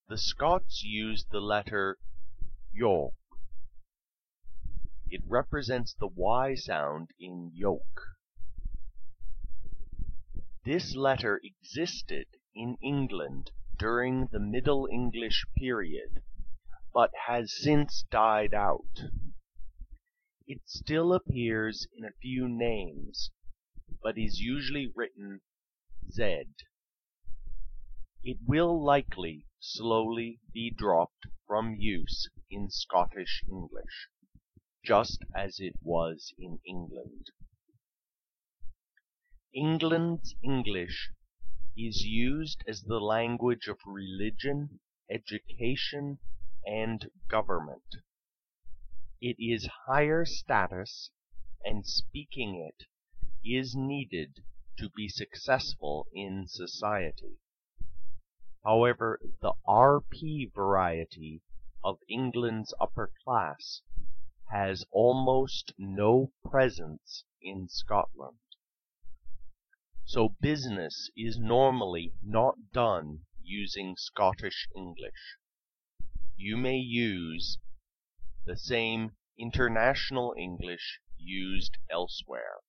The Scots use the letter yo. It represents the Y sound in yoke. This letter existed in England during the Middle English period, but has since died out. It still appears in a few names, but is usually written Z. It will likely slowly be dropped from use in Scottish English, just as it was in England. England's English is used as the language of religion, education, and government. It is higher status, and speaking it is needed to be successful in society. However, the RP variety of England's upper class has almost no presence in Scotland. So business is normally not done using Scottish English. You may use the same international English used elsewhere.